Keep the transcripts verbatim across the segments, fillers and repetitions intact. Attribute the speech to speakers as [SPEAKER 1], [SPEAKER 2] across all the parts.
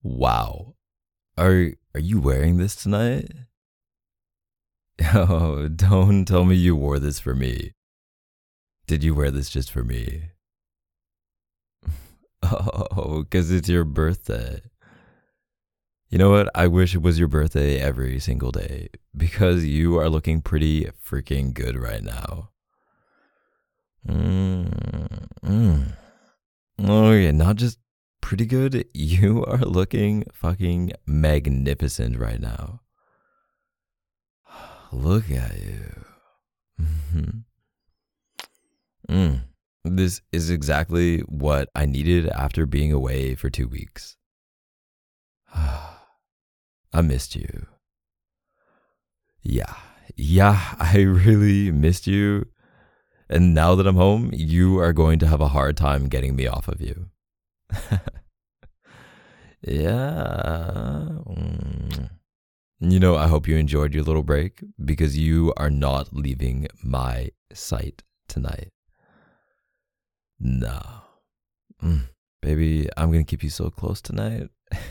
[SPEAKER 1] Wow. Are are you wearing this tonight? Oh, don't tell me you wore this for me. Did you wear this just for me? Oh, because it's your birthday. You know what? I wish it was your birthday every single day because you are looking pretty freaking good right now. Mm, mm. Oh, yeah, not just pretty good. You are looking fucking magnificent right now. Look at you. Mhm. Mm. This is exactly what I needed after being away for two weeks. I missed you. Yeah. Yeah, I really missed you. And now that I'm home, you are going to have a hard time getting me off of you. Yeah. Mm. You know, I hope you enjoyed your little break because you are not leaving my sight tonight. No. Mm. Baby, I'm going to keep you so close tonight.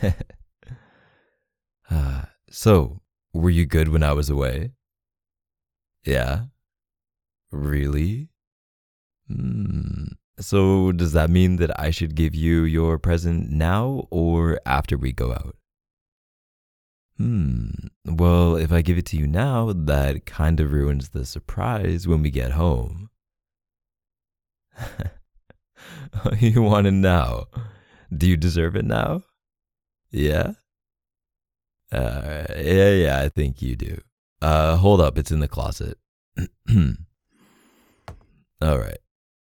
[SPEAKER 1] Uh, so, were you good when I was away? Yeah. Really? Hmm. So, does that mean that I should give you your present now or after we go out? Hmm. Well, if I give it to you now, that kind of ruins the surprise when we get home. You want it now? Do you deserve it now? Yeah? Uh, yeah, yeah, I think you do. Uh, hold up, it's in the closet. All right.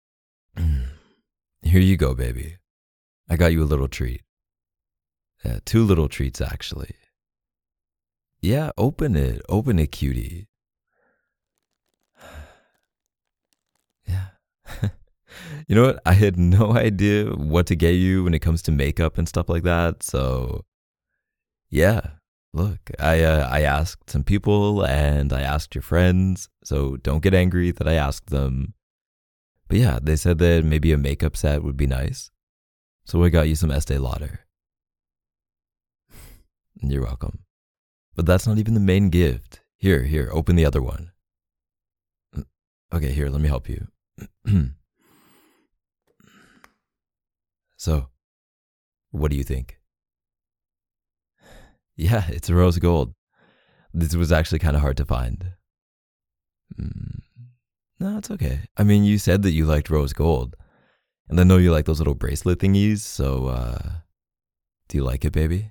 [SPEAKER 1] Here you go, baby. I got you a little treat. Yeah, two little treats, actually. Yeah, open it. Open it, cutie. Yeah. You know what? I had no idea what to get you when it comes to makeup and stuff like that. So, yeah. Look, I uh, I asked some people and I asked your friends. So don't get angry that I asked them. But yeah, they said that maybe a makeup set would be nice. So I got you some Estee Lauder. You're welcome. But that's not even the main gift. Here, here, open the other one. Okay, here, let me help you. So, what do you think? Yeah, it's rose gold. This was actually kind of hard to find. Mm, no, it's okay. I mean, you said that you liked rose gold. And I know you like those little bracelet thingies, so, uh, do you like it, baby?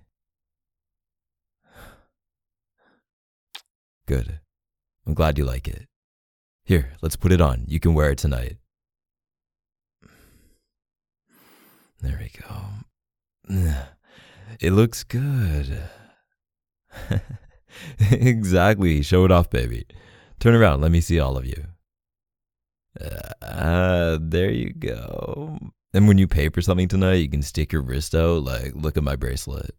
[SPEAKER 1] Good. I'm glad you like it. Here, let's put it on. You can wear it tonight. There we go. It looks good. Exactly. Show it off, baby. Turn around. Let me see all of you. Uh, there you go. And when you pay for something tonight, you can stick your wrist out like, look at my bracelet.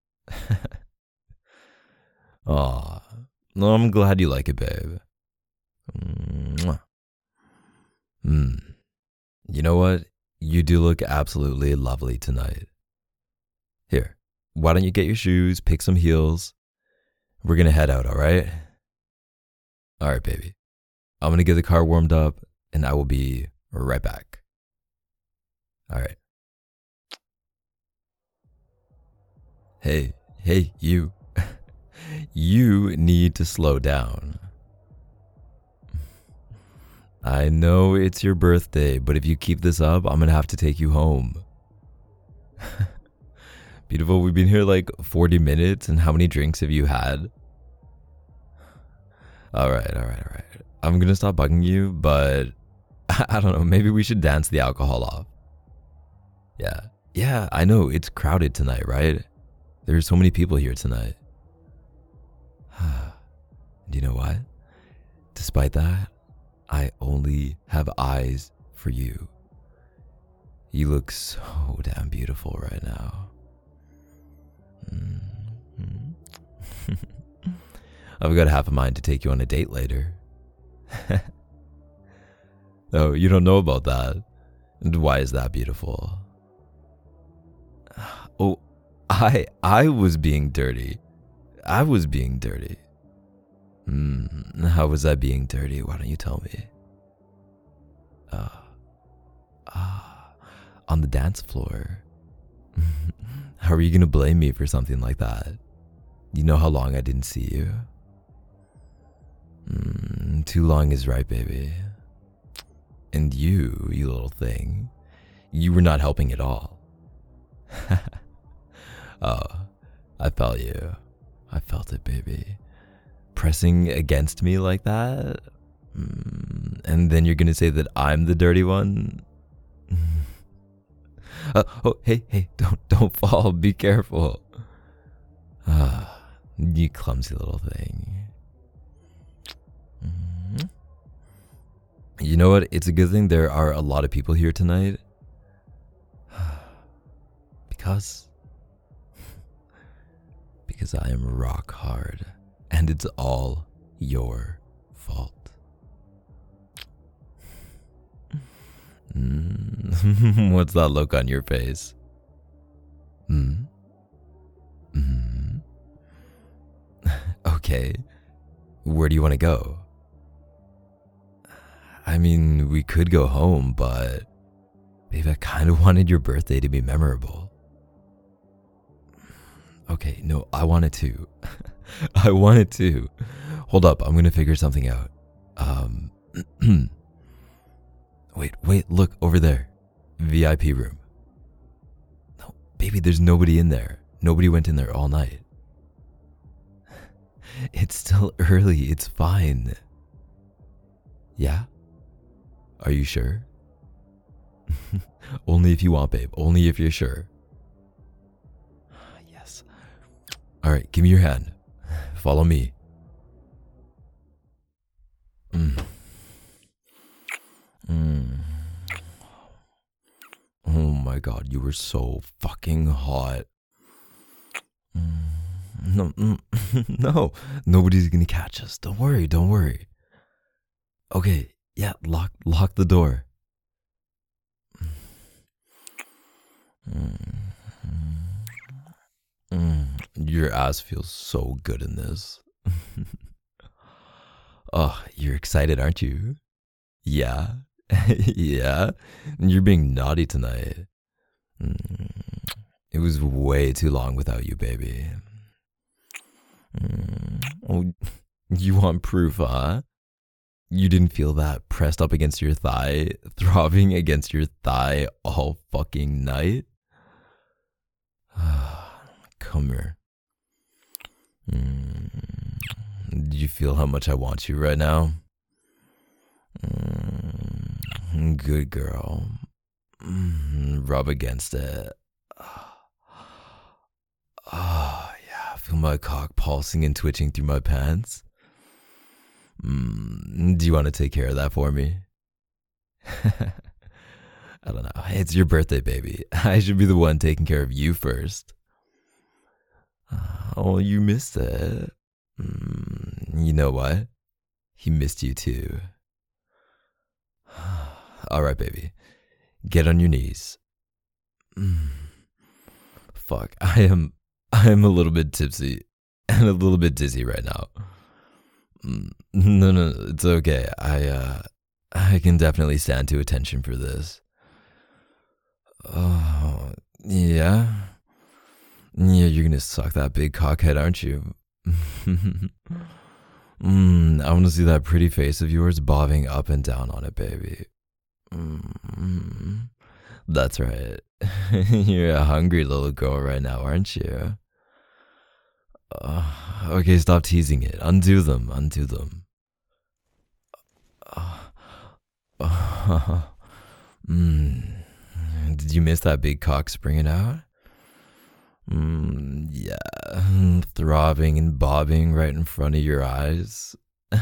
[SPEAKER 1] Aw. No, I'm glad you like it, babe. Mwah. Mm. You know what? You do look absolutely lovely tonight. Here, why don't you get your shoes, pick some heels? We're gonna head out, all right? All right, baby. I'm gonna get the car warmed up and I will be right back. All right. Hey, hey, you. You need to slow down. I know it's your birthday, but if you keep this up, I'm gonna have to take you home. Beautiful, we've been here like forty minutes, and how many drinks have you had? All right, all right, all right. I'm gonna stop bugging you, but I don't know, maybe we should dance the alcohol off. Yeah, yeah, I know, it's crowded tonight, right? There's so many people here tonight. Do you know what? Despite that, I only have eyes for you. You look so damn beautiful right now. Mm-hmm. I've got half a mind to take you on a date later. Oh, you don't know about that. And why is that beautiful? Oh, I I was being dirty. I was being dirty. Mm, how was I being dirty? Why don't you tell me? Uh, ah, on the dance floor. How are you gonna blame me for something like that? You know how long I didn't see you? Mm, too long is right, baby. And you, you little thing, you were not helping at all. Oh, I felt you. I felt it, baby. Pressing against me like that? Mm, and then you're gonna say that I'm the dirty one? uh, oh, hey, hey, don't, don't fall. Be careful. Ah, you clumsy little thing. Mm-hmm. You know what? It's a good thing there are a lot of people here tonight. Because... Because I am rock hard. And it's all your fault. Mm. What's that look on your face? Hmm? Hmm? Okay. Where do you want to go? I mean, we could go home, but... Babe, I kind of wanted your birthday to be memorable. Okay, no, I want it to. I want it to. Hold up, I'm gonna figure something out. Um, wait, wait, look, over there. V I P room. No, baby, there's nobody in there. Nobody went in there all night. It's still early, it's fine. Yeah? Are you sure? Only if you want, babe. Only if you're sure. Yes. All right, give me your hand. Follow me. Mm. Mm. Oh my God, you were so fucking hot. Mm. No, mm, no, nobody's gonna catch us. Don't worry, don't worry. Okay, yeah, lock, lock the door. Mm. Mm. Your ass feels so good in this. Oh, you're excited, aren't you? Yeah. Yeah. You're being naughty tonight. Mm. It was way too long without you, baby. Mm. Oh, you want proof, huh? You didn't feel that pressed up against your thigh, throbbing against your thigh all fucking night? Come here. Mm. Do you feel how much I want you right now? Mm. Good girl. Mm. Rub against it. Oh, yeah. Feel my cock pulsing and twitching through my pants. Mm. Do you want to take care of that for me? I don't know. It's your birthday, baby. I should be the one taking care of you first. Oh, you missed it. Mm, you know what? He missed you too. All right, baby. Get on your knees. Mm. Fuck. I am I am a little bit tipsy and a little bit dizzy right now. Mm, no, no, it's okay. I uh I can definitely stand to attention for this. Oh, yeah. Yeah, you're gonna suck that big cockhead, aren't you? mm, I want to see that pretty face of yours bobbing up and down on it, baby. Mm, that's right. You're a hungry little girl right now, aren't you? Uh, okay, stop teasing it. Undo them, undo them. Uh, uh, mm, did you miss that big cock springing out? Mm, yeah, throbbing and bobbing right in front of your eyes.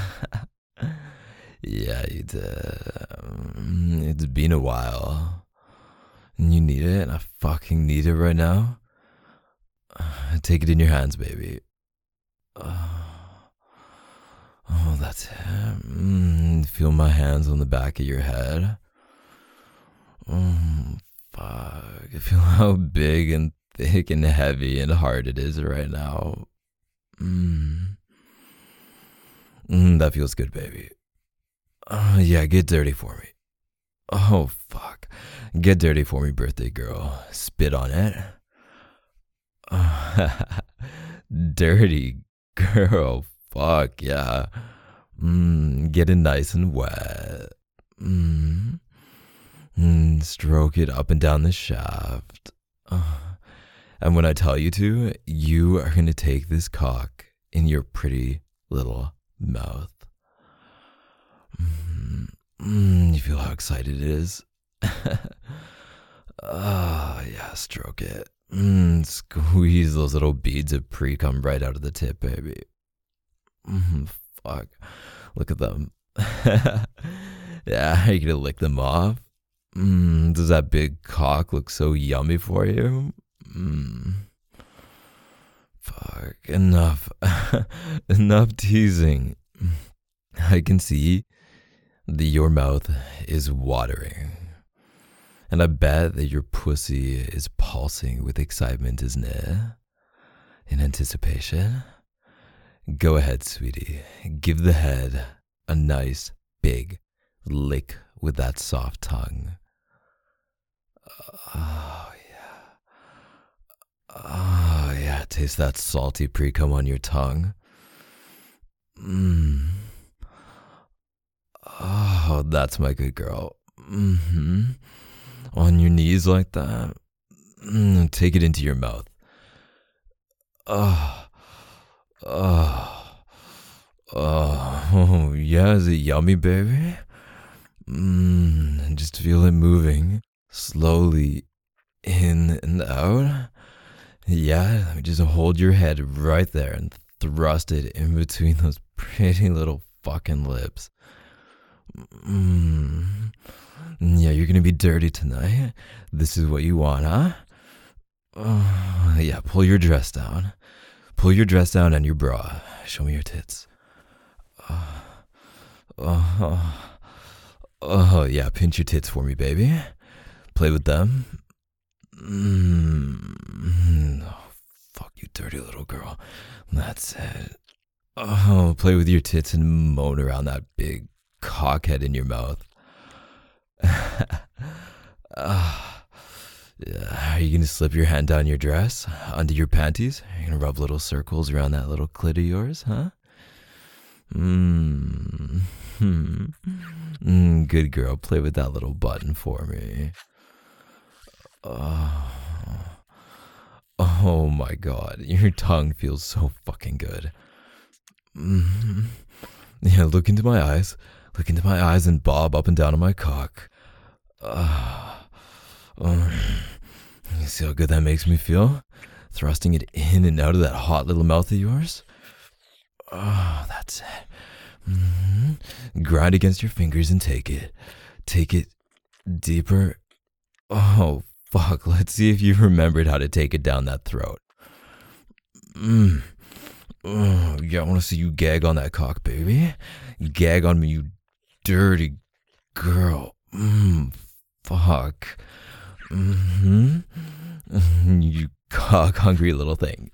[SPEAKER 1] Yeah, you did. Mm, it's been a while. And you need it, and I fucking need it right now. Take it in your hands, baby. Oh, oh that's it. Mm, feel my hands on the back of your head. Oh, fuck. Feel how big and thick and heavy and hard it is right now. Mm. Mm, that feels good, baby. Uh, yeah, get dirty for me. Oh, fuck. Get dirty for me, birthday girl. Spit on it. Uh, dirty girl. Fuck, yeah. Mm, get it nice and wet. Mm. Mm, stroke it up and down the shaft. Uh, and when I tell you to, you are going to take this cock in your pretty little mouth. Mm, mm, you feel how excited it is? Ah, yeah, stroke it. Mm, squeeze those little beads of pre-cum right out of the tip, baby. Mm, fuck. Look at them. Yeah, are you going to lick them off? Mm, does that big cock look so yummy for you? Mm. Fuck, enough. Enough teasing. I can see that your mouth is watering. And I bet that your pussy is pulsing with excitement, isn't it? In anticipation. Go ahead, sweetie. Give the head a nice big lick with that soft tongue. Oh, yeah. Oh, yeah. Taste that salty pre-cum on your tongue. Mmm. Oh, that's my good girl. Mm-hmm. On your knees like that. Mm, take it into your mouth. Oh. Oh. Oh. Yeah, is it yummy, baby? Mmm. Just feel it moving slowly in and out. Yeah, just hold your head right there and thrust it in between those pretty little fucking lips. Mm. Yeah, you're gonna be dirty tonight. This is what you want, huh? Oh, yeah, pull your dress down. Pull your dress down and your bra. Show me your tits. Oh, oh, oh yeah, pinch your tits for me, baby. Play with them. Mm. Oh, fuck you, dirty little girl. That's it. Oh, play with your tits and moan around that big cockhead in your mouth. uh, yeah. Are you gonna slip your hand down your dress, under your panties? Are you gonna rub little circles around that little clit of yours, huh? Mmm. Mm, good girl. Play with that little button for me. Oh. Oh my god. Your tongue feels so fucking good. Mm-hmm. Yeah, look into my eyes. Look into my eyes and bob up and down on my cock. Uh, oh. You see how good that makes me feel? Thrusting it in and out of that hot little mouth of yours. Oh, that's it. Mm-hmm. Grind against your fingers and take it. Take it deeper. Oh, fuck. Let's see if you remembered how to take it down that throat. Mm. Oh, yeah, I want to see you gag on that cock, baby. Gag on me, you dirty girl. Mm, fuck. Mm-hmm. You cock-hungry little thing.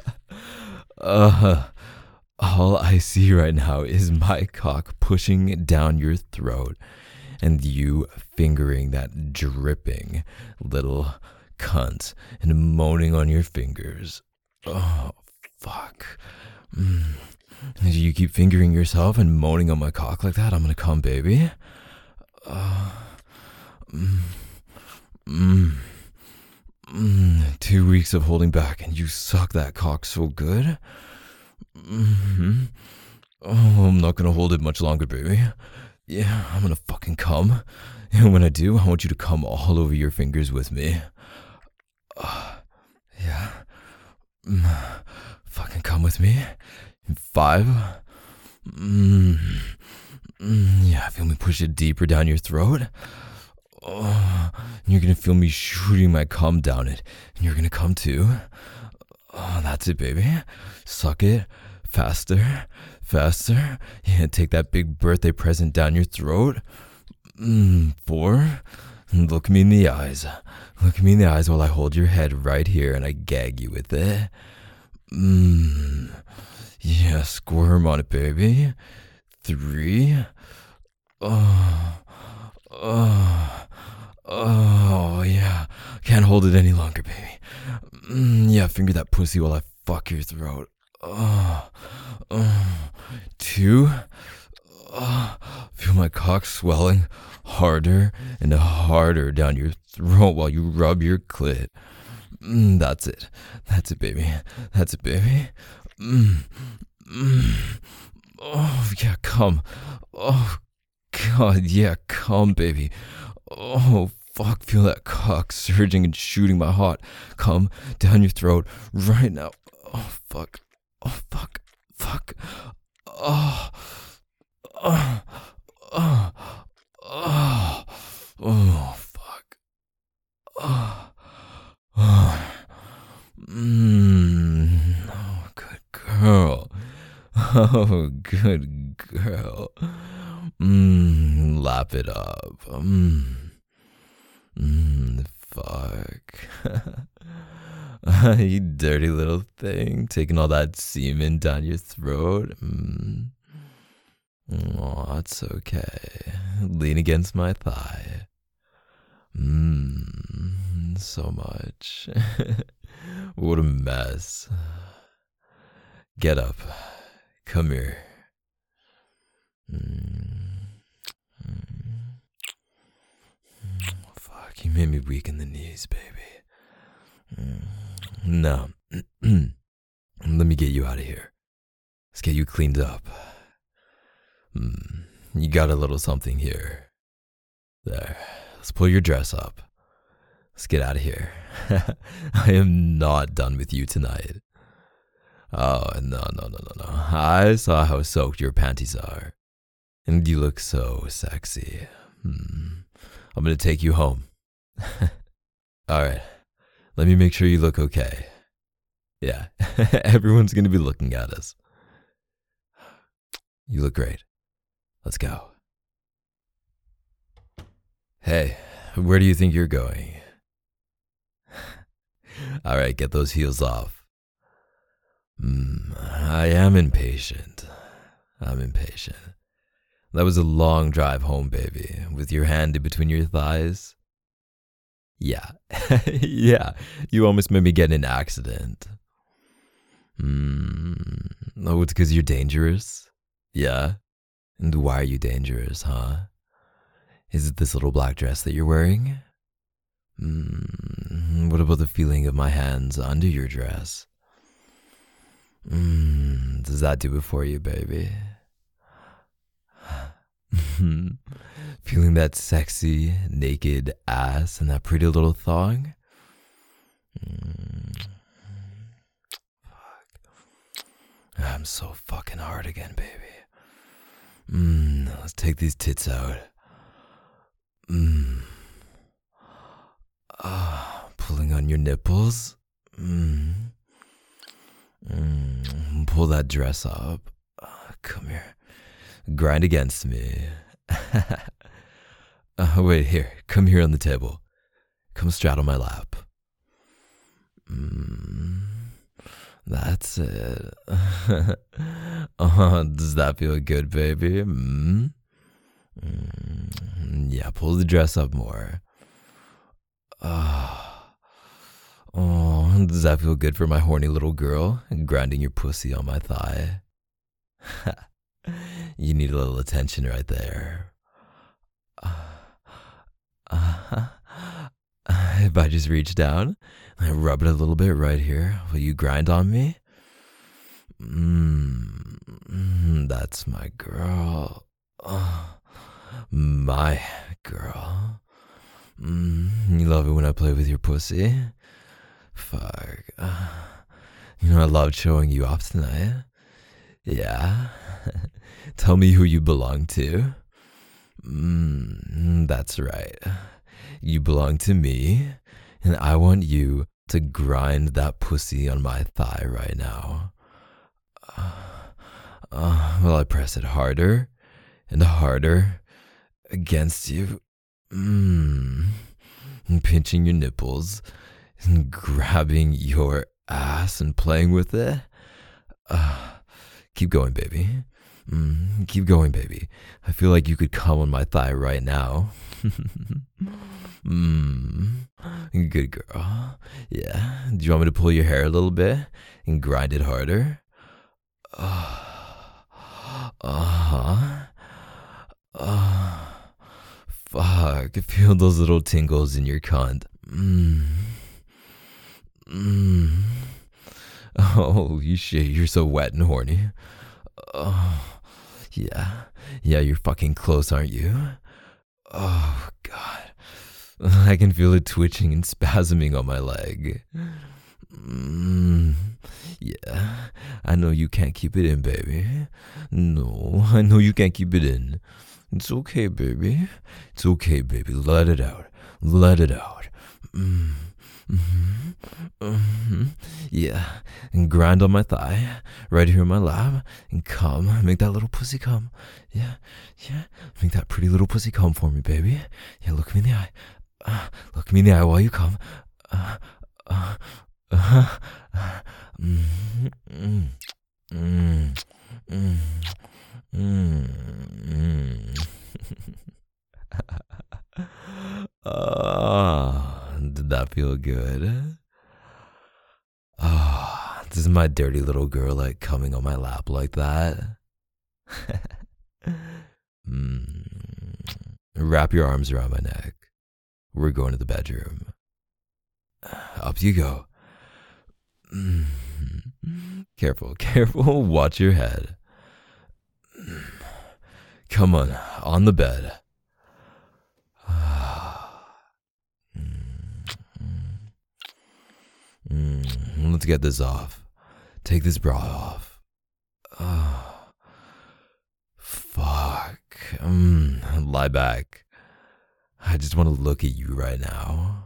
[SPEAKER 1] uh, all I see right now is my cock pushing down your throat and you fingering that dripping little cunt and moaning on your fingers. Oh, fuck. Mm. If you keep fingering yourself and moaning on my cock like that, I'm gonna come, baby. Uh, mm, mm, mm. Two weeks of holding back and you suck that cock so good. Mm-hmm. Oh, I'm not gonna hold it much longer, baby. Yeah, I'm gonna fucking come. And when I do, I want you to come all over your fingers with me. Uh, yeah. Mm, fucking come with me. In five. Mm, mm, yeah, feel me push it deeper down your throat. Oh, and you're gonna feel me shooting my cum down it. And you're gonna come too. Oh, that's it, baby. Suck it. Faster. Faster. Yeah, take that big birthday present down your throat. Mm, four. Look me in the eyes. Look me in the eyes while I hold your head right here and I gag you with it. Mmm. Yeah, squirm on it, baby. Three. Oh. Oh. Oh, yeah. Can't hold it any longer, baby. Mm, yeah, finger that pussy while I fuck your throat. Oh. Oh. Two. Oh. Feel my cock swelling harder and harder down your throat while you rub your clit. Mm, that's it. That's it, baby. That's it, baby. Mm. Mm. Oh, yeah, come. Oh, God, yeah, come, baby. Oh, fuck, feel that cock surging and shooting my hot cum down your throat right now. Oh, fuck. Oh, fuck. Fuck. Oh. Oh. Oh. Oh. Oh, fuck. Oh. Oh. Mmm. Oh, good girl. Oh, good girl. Mmm. Lap it up. Mmm. Mmm. Fuck. You dirty little thing. Taking all that semen down your throat. Mmm. Oh, it's okay. Lean against my thigh. Mmm. So much. What a mess. Get up. Come here. Mm. Mm. Fuck, you made me weak in the knees, baby. Mm. No. Let me get you out of here. Let's get you cleaned up. Mm. You got a little something here. There. Let's pull your dress up. Let's get out of here. I am not done with you tonight. Oh, no, no, no, no, no. I saw how soaked your panties are. And you look so sexy. Hmm. I'm gonna take you home. Alright. Let me make sure you look okay. Yeah. Everyone's gonna be looking at us. You look great. Let's go. Hey, where do you think you're going? Alright, get those heels off. Mm, I am impatient. I'm impatient. That was a long drive home, baby, with your hand in between your thighs. Yeah, yeah, you almost made me get in an accident. Mm, oh, it's because you're dangerous? Yeah? And why are you dangerous, huh? Is it this little black dress that you're wearing? Mm, what about the feeling of my hands under your dress? Mm, does that do it for you, baby? Feeling that sexy, naked ass and that pretty little thong? Mm. Fuck. I'm so fucking hard again, baby. Mm, let's take these tits out. Mm. Ah, pulling on your nipples. Mm. Mm. Pull that dress up. Uh, come here. Grind against me. uh, wait, here. Come here on the table. Come straddle my lap. Mm, that's it. uh, does that feel good, baby? Mm? Mm, yeah, pull the dress up more. Uh, oh, does that feel good for my horny little girl? Grinding your pussy on my thigh. You need a little attention right there. Uh, uh, if I just reach down and rub it a little bit right here, will you grind on me? Mmm, mm, that's my girl. Oh, my girl. Mm, you love it when I play with your pussy? Fuck. Uh, you know, I loved showing you off tonight. Yeah. Tell me who you belong to. Mm, that's right. You belong to me, and I want you to grind that pussy on my thigh right now. Uh, uh, will I press it harder and harder against you? Mmm. Pinching your nipples and grabbing your ass and playing with it. Uh, keep going, baby. Mm, keep going, baby. I feel like you could come on my thigh right now. Mmm. Good girl. Yeah. Do you want me to pull your hair a little bit and grind it harder? Uh huh. Uh, fuck. Feel those little tingles in your cunt. Mmm. Mmm. Holy shit, you're so wet and horny. Oh, yeah. Yeah, you're fucking close, aren't you? Oh, God. I can feel it twitching and spasming on my leg. Mm, yeah, I know you can't keep it in, baby. No, I know you can't keep it in. It's okay, baby. It's okay, baby. Let it out. Let it out. Mm, mm-hmm, mm-hmm. Yeah, and grind on my thigh, right here in my lap, and come. Make that little pussy come. Yeah, yeah. Make that pretty little pussy come for me, baby. Yeah, look me in the eye. Uh, look me in the eye while you come. Uh, uh, uh, mm, mm, mm, mm, mm. Oh, did that feel good? Oh, this is my dirty little girl like coming on my lap like that. mm. Wrap your arms around my neck. We're going to the bedroom. Up you go. Mm. Careful, careful. Watch your head. Come on, on the bed. Mm, let's get this off. Take this bra off. Oh, fuck. Mm, lie back. I just want to look at you right now.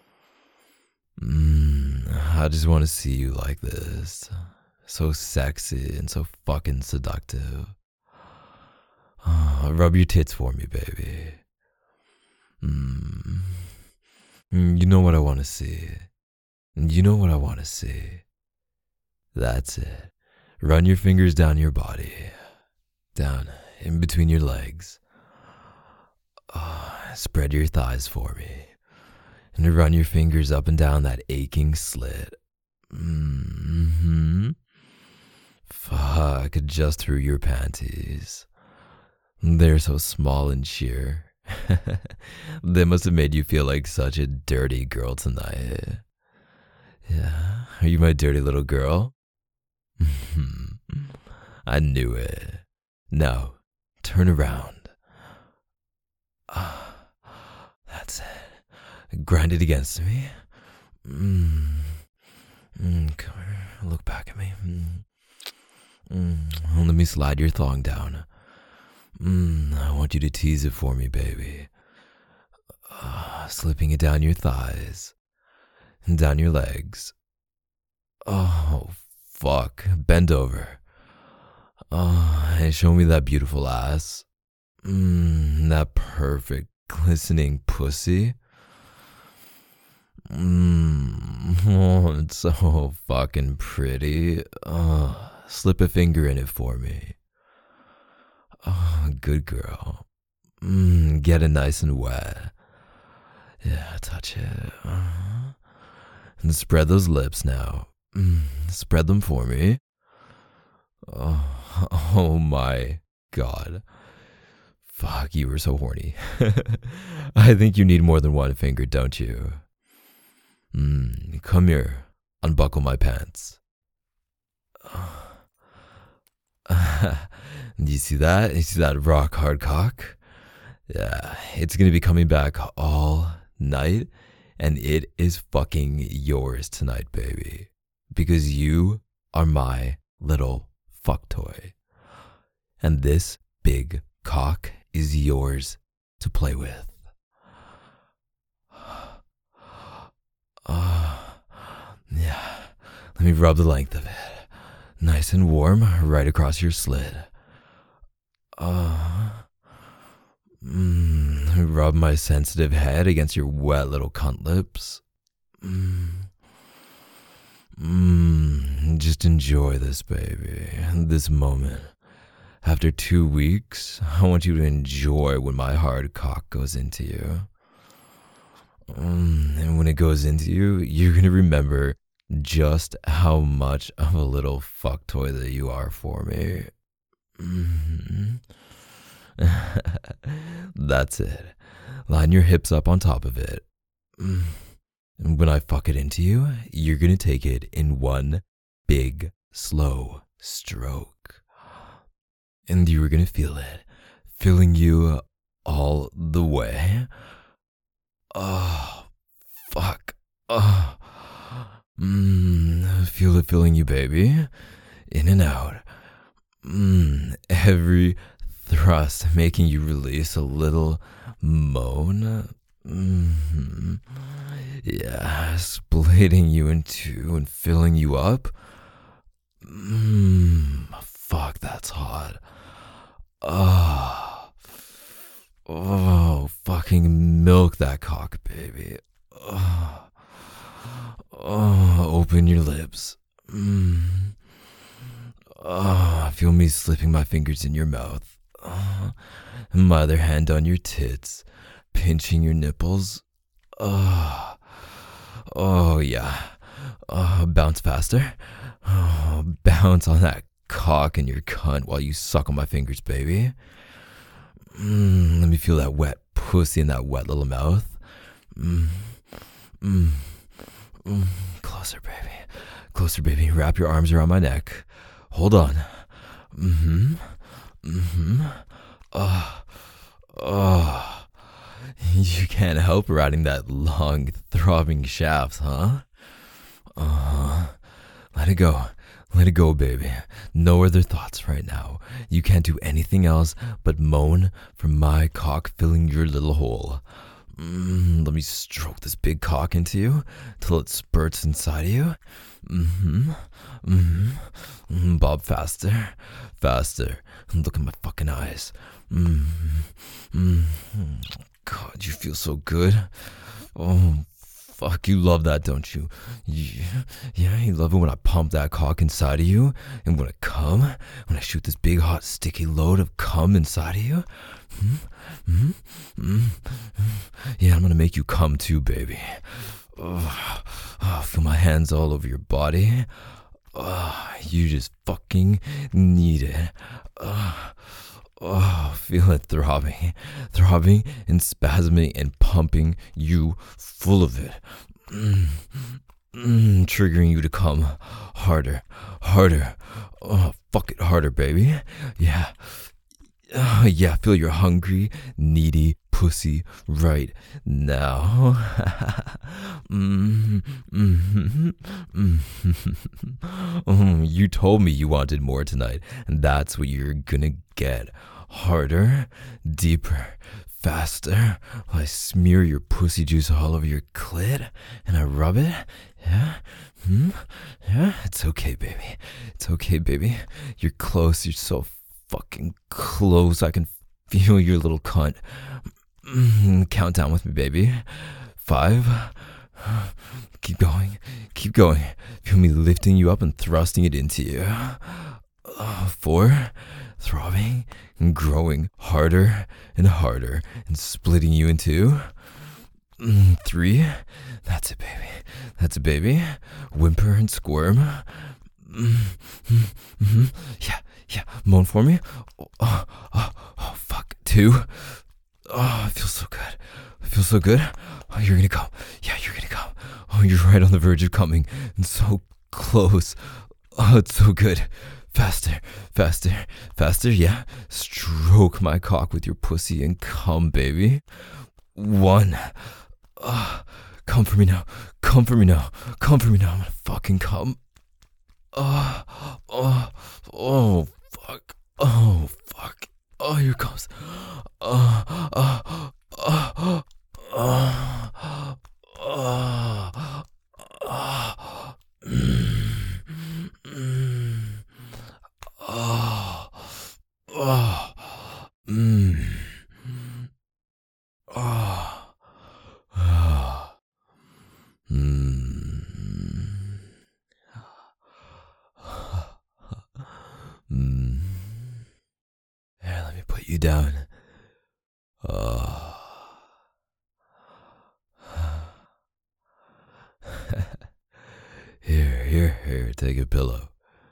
[SPEAKER 1] Mm, I just want to see you like this. So sexy and so fucking seductive. Oh, rub your tits for me, baby. Mm. Mm, you know what I want to see. You know what I want to see. That's it. Run your fingers down your body. Down in between your legs. Oh, spread your thighs for me. And run your fingers up and down that aching slit. Mm-hmm. Fuck, just through your panties. They're so small and sheer. They must have made you feel like such a dirty girl tonight. Yeah, are you my dirty little girl? I knew it. Now, turn around. Ah, that's it. Grind it against me. Mm. Mm, come here. Look back at me. Mm. Mm. Let me slide your thong down. Mm. I want you to tease it for me, baby. Uh, slipping it down your thighs. And down your legs. Oh, fuck. Bend over. Oh, and show me that beautiful ass. Mmm, that perfect, glistening pussy. Mmm, oh, it's so fucking pretty. Oh, slip a finger in it for me. Oh, good girl. Mmm, get it nice and wet. Yeah, touch it. Uh-huh. And spread those lips now. Mm, spread them for me. Oh, oh my God. Fuck, you were so horny. I think you need more than one finger, don't you? Mm, come here. Unbuckle my pants. You see that? You see that rock hard cock? Yeah, it's gonna be coming back all night. And it is fucking yours tonight, baby. Because you are my little fuck toy. And this big cock is yours to play with. Uh, yeah, let me rub the length of it. Nice and warm, right across your slit. Uh, mm, Rub my sensitive head against your wet little cunt lips. Mm. Mm. Just enjoy this, baby, this moment. After two weeks, I want you to enjoy when my hard cock goes into you. Mm. And when it goes into you, you're going to remember just how much of a little fuck toy that you are for me. Mm-hmm. That's it. Line your hips up on top of it. Mm. And when I fuck it into you, you're gonna take it in one big, slow stroke. And you're gonna feel it, filling you all the way. Oh, fuck. Oh. Mm. Feel it filling you, baby. In and out. Mm. Every thrust making you release a little moan. Mm-hmm. Yeah, splitting you in two and filling you up. Mm, fuck, that's hot. Oh, oh, fucking milk that cock, baby. Oh, oh, open your lips. Mm. Oh, feel me slipping my fingers in your mouth. Uh, my other hand on your tits, pinching your nipples. Oh, oh yeah. Oh, bounce faster. Oh, bounce on that cock in your cunt while you suck on my fingers, baby. Mm, let me feel that wet pussy in that wet little mouth. Mm, mm, mm. Closer, baby. Closer, baby. Wrap your arms around my neck. Hold on. Mm-hmm. Mm-hmm. Oh, oh. You can't help riding that long, throbbing shaft, huh? Uh-huh. Let it go. Let it go, baby. No other thoughts right now. You can't do anything else but moan from my cock filling your little hole. Mm, let me stroke this big cock into you till it spurts inside of you. Mm-hmm. Mm-hmm. Mm, Bob, faster. Faster. Look at my fucking eyes. Mm-hmm. Mm-hmm. God, you feel so good. Oh, fuck, you love that, don't you? you? Yeah, you love it when I pump that cock inside of you, and when I come, when I shoot this big, hot, sticky load of cum inside of you. Mm-hmm. Mm-hmm. Yeah, I'm gonna make you come too, baby. Oh, oh, feel my hands all over your body. Oh, you just fucking need it. Oh, oh, feel it throbbing, throbbing and spasming and pumping you full of it. Mm, mm, triggering you to come harder, harder. Oh, fuck it harder, baby. Yeah. Oh, yeah, feel your hungry, needy pussy right now. mm, mm, mm, mm. You told me you wanted more tonight, and that's what you're gonna get. Harder, deeper, faster. While I smear your pussy juice all over your clit, and I rub it. Yeah, hmm? Yeah, it's okay, baby. It's okay, baby. You're close. You're so fucking close. I can feel your little cunt. Mm, count down with me, baby. Five. Keep going. Keep going. Feel me lifting you up and thrusting it into you. Uh, four. Throbbing and growing harder and harder and splitting you in two. Mm, three. That's it, baby. That's it, baby. Whimper and squirm. Mm, mm, mm-hmm. Yeah. Yeah, moan for me. Oh, oh, oh, oh, fuck. Two. Oh, I feel so good. I feel so good. Oh, you're gonna come. Yeah, you're gonna come. Oh, you're right on the verge of coming. And so close. Oh, it's so good. Faster, faster, faster. Yeah. Stroke my cock with your pussy and come, baby. One. Oh, come for me now. Come for me now. Come for me now. I'm gonna fucking come. Oh, oh, oh, fuck. Oh, fuck. Oh, here it comes. Oh, oh, oh, oh, oh, oh, oh, mm, mm, oh, oh, mm, Mm. Here, let me put you down. Oh. Here, here, here, take a pillow.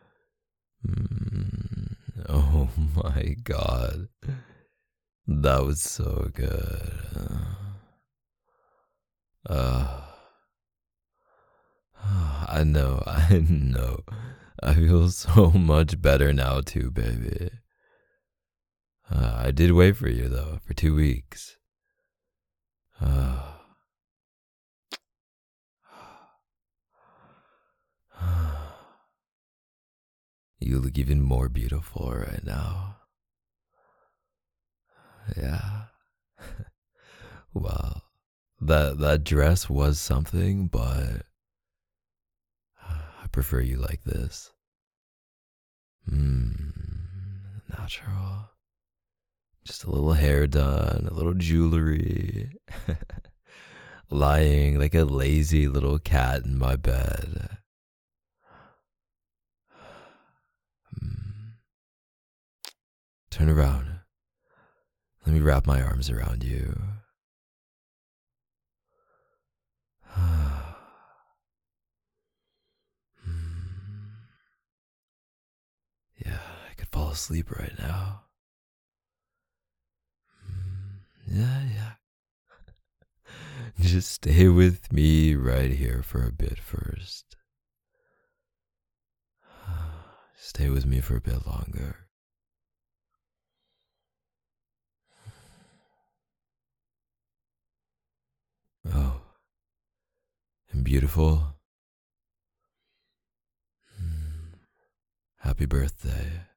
[SPEAKER 1] Mm. Oh my God. That was so good. Uh, I know, I know. I feel so much better now too, baby. Uh, I did wait for you though, for two weeks. Uh, you look even more beautiful right now. Yeah. Well, that that dress was something, but I prefer you like this. Hmm. Natural. Just a little hair done, a little jewelry. Lying like a lazy little cat in my bed. Hmm. Turn around. Let me wrap my arms around you. Yeah, I could fall asleep right now. Yeah, yeah. Just stay with me right here for a bit first. Stay with me for a bit longer. Oh, and beautiful. Happy birthday.